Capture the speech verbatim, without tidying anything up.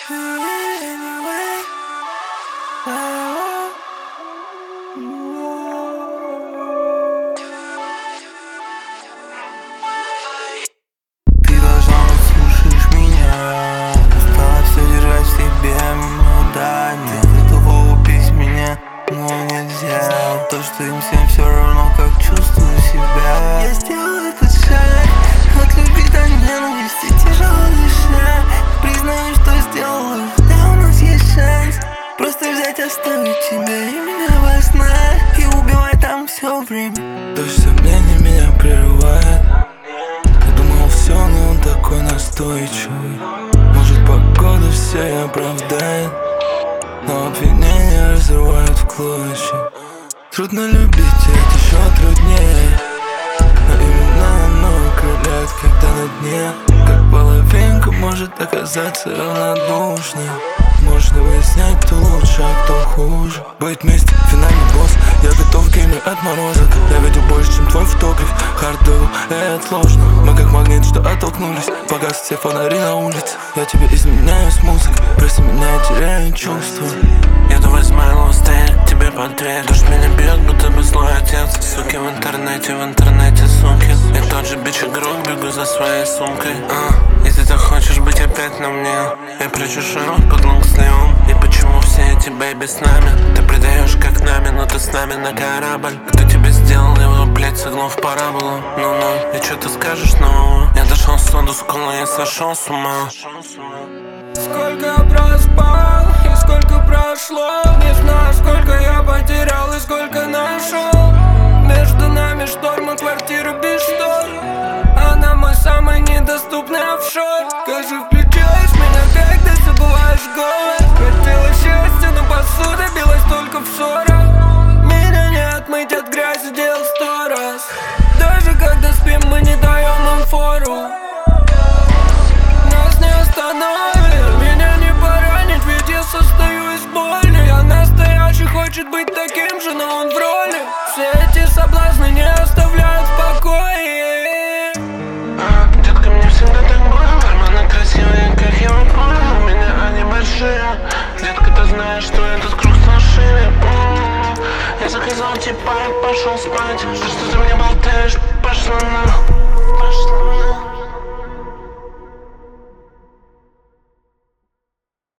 должна услышишь меня. Устала все держать в себе, ну да, нет. Готова убить меня, но нельзя. То, что им всем все равно, как чувствую себя. Я сделал этот шаг от любви до ненависти, тяжело дыша. Признаю, что сделаю, да у нас есть шанс. Просто взять, оставить тебя и меня во снах, и убивать там все время. Дождь сомнений меня прерывает. Я думал все, но он такой настойчивый. Может, погода все и оправдает, но обвинения разрывают в клочья. Трудно любить, и это еще труднее. Но именно оно окрыляет, когда на дне. Как половинка может оказаться равнодушной. Можно выяснять, кто лучше, а кто хуже. Быть вместе, финальный босс. Я готов к гейме отморозок. Я видел больше, чем твой фотограф. Хардовый, это сложно. Мы как магнит, что оттолкнулись. Погас все фонари на улице. Я тебе изменяю с музыкой. Прости меня, я теряю чувства. Еду восьмой стоять к тебе под дверь. Дождь меня бьет, будто бы злой отец. Суки в интернете, в интернете суки. Я тот же бич игрок, бегу за своей сумкой. а, Если ты хочешь быть опять на мне, я прячу шаров под лонгслевом. И почему все эти бэйби с нами? Ты предаешь как нами, но ты с нами на корабль. Кто тебе сделал его, блять, согнул в параболу? Ну-ну, и что ты скажешь нового? Я дошел в соду скулы, я сошел с ума. Сколько проспал и сколько прошло. Не знаю, сколько я потерял и сколько нашел. Между нами шторм и квартира без штор. Она мой самый недоступный офшор. Скажи, включаешь меня, когда забываешь голос. Хотела счастья, но посуда билась только в ссорах. Меня не отмыть от грязи, дел сто раз. Даже когда спим, мы не даем им фору. Нас не остановит, меня не поранит, ведь я состою из боли. Я настоящий, хочет быть таким же, но он в роли. Все эти соблазны не оставляют в покое. а, Детка, мне всегда так больно. Карманы красивые, как я понял. У меня они большие. Детка, ты знаешь, что этот круг сошили. М-м-м. Я заказал типа и пошел спать. То, что ты мне болтаешь, пошла нахуй.